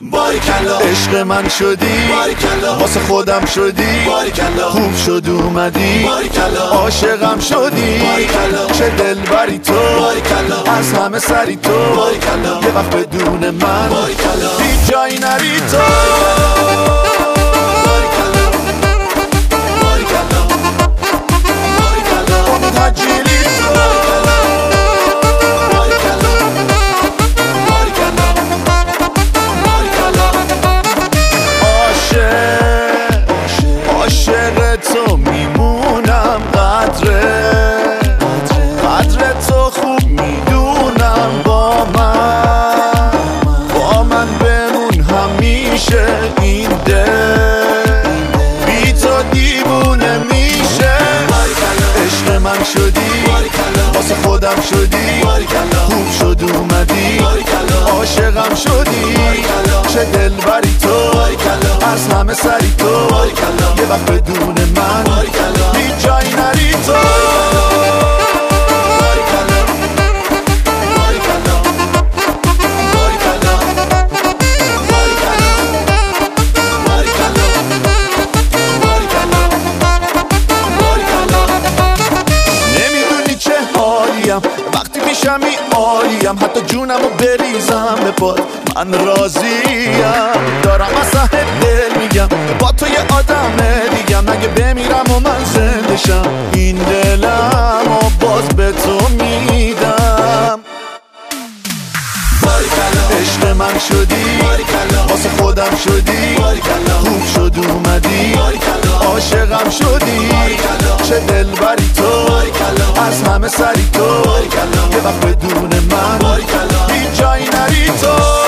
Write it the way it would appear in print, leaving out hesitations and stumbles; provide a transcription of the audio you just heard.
باریکلا عشق من شدی، باریکلا واسه خودم شدی، باریکلا خوب شد اومدی، باریکلا عاشقم شدی، باریکلا چه دلبری تو، باریکلا از همه سری تو، باریکلا یه وقت بدون من باریکلا هیچ جایی نری تو. عاشق تو میمونم، قدر تو خوب میدونم، با من بمون همیشه، این دل بی تو دیوونه میشه. عشق من شدی، واسه خودم شدی، خوب شد اومدی، عاشقم شدی، چه دلبری تو، از همه سری تو، یه وقت بدون من هیچ جایی نری تو. نمیدونی چه حالیم وقتی میشمی عالیم، حتی جونمو بریزم به پات من راضیم، دارم از ته دل میگم با تو یه آدم دیگم، اگه بمیرم و من زنده شم این دلم و باز به تو میدم. عشق من شدی، واسه خودم شدی، خوب شد اومدی، عاشقم شدی، چه دلبری تو، از همه سری تو، یه وقت بدون من هیچ جایی نری تو.